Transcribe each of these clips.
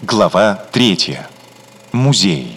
Глава 3. Музей.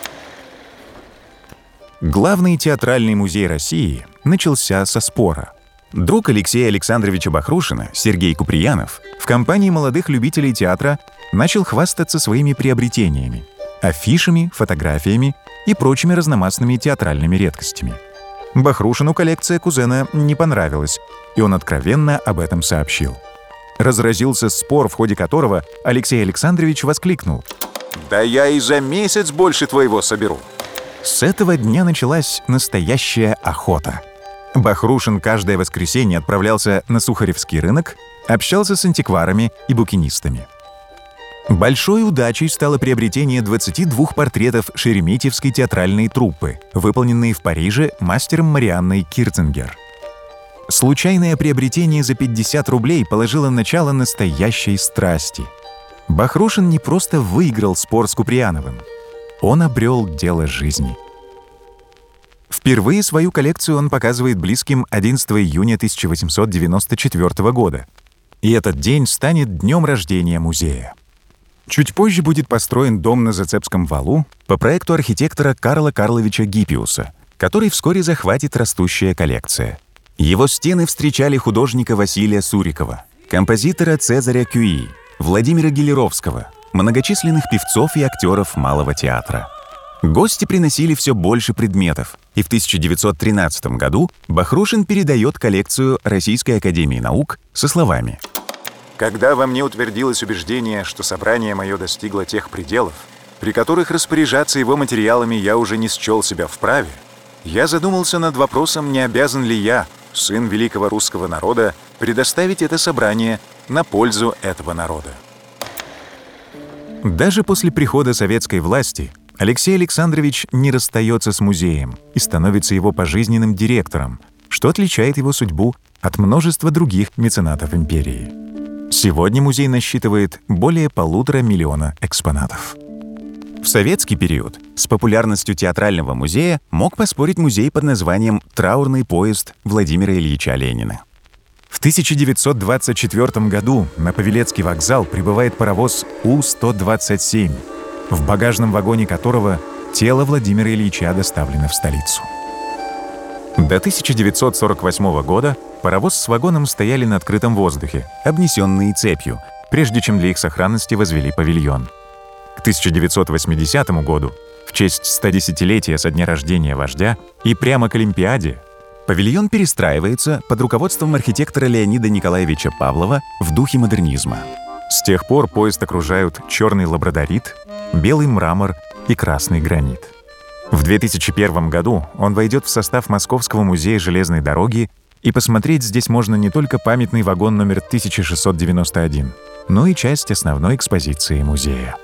Главный театральный музей России начался со спора. Друг Алексея Александровича Бахрушина, Сергей Куприянов, в компании молодых любителей театра начал хвастаться своими приобретениями – афишами, фотографиями и прочими разномастными театральными редкостями. Бахрушину коллекция кузена не понравилась, и он откровенно об этом сообщил. Разразился спор, в ходе которого Алексей Александрович воскликнул: «Да я и за месяц больше твоего соберу!» С этого дня началась настоящая охота. Бахрушин каждое воскресенье отправлялся на Сухаревский рынок, общался с антикварами и букинистами. Большой удачей стало приобретение 22 портретов Шереметьевской театральной труппы, выполненные в Париже мастером Марианной Кирценгер. Случайное приобретение за 50 рублей положило начало настоящей страсти. Бахрушин не просто выиграл спор с Куприяновым, он обрел дело жизни. Впервые свою коллекцию он показывает близким 11 июня 1894 года. И этот день станет днем рождения музея. Чуть позже будет построен дом на Зацепском валу по проекту архитектора Карла Карловича Гиппиуса, который вскоре захватит растущая коллекция. Его стены встречали художника Василия Сурикова, композитора Цезаря Кюи, Владимира Гелеровского, многочисленных певцов и актеров Малого театра. Гости приносили все больше предметов, и в 1913 году Бахрушин передает коллекцию Российской академии наук со словами: «Когда во мне утвердилось убеждение, что собрание мое достигло тех пределов, при которых распоряжаться его материалами я уже не счел себя вправе, я задумался над вопросом, не обязан ли я, сын великого русского народа, предоставить это собрание на пользу этого народа». Даже после прихода советской власти Алексей Александрович не расстается с музеем и становится его пожизненным директором, что отличает его судьбу от множества других меценатов империи. Сегодня музей насчитывает более 1,5 миллиона экспонатов. В советский период с популярностью театрального музея мог поспорить музей под названием «Траурный поезд» Владимира Ильича Ленина. В 1924 году на Павелецкий вокзал прибывает паровоз У-127, в багажном вагоне которого тело Владимира Ильича доставлено в столицу. До 1948 года паровоз с вагоном стояли на открытом воздухе, обнесенные цепью, прежде чем для их сохранности возвели павильон. К 1980 году, в честь 110-летия со дня рождения вождя и прямо к Олимпиаде, павильон перестраивается под руководством архитектора Леонида Николаевича Павлова в духе модернизма. С тех пор поезд окружают черный лабрадорит, белый мрамор и красный гранит. В 2001 году он войдет в состав Московского музея железной дороги, и посмотреть здесь можно не только памятный вагон номер 1691, но и часть основной экспозиции музея.